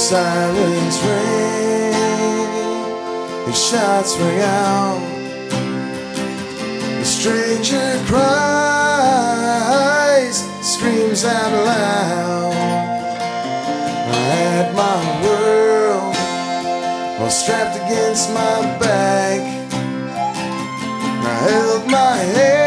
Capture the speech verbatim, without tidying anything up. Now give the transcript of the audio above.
Sirens ring, and shots ring out. The stranger cries, screams out loud. I had my world all strapped against my back. I held my head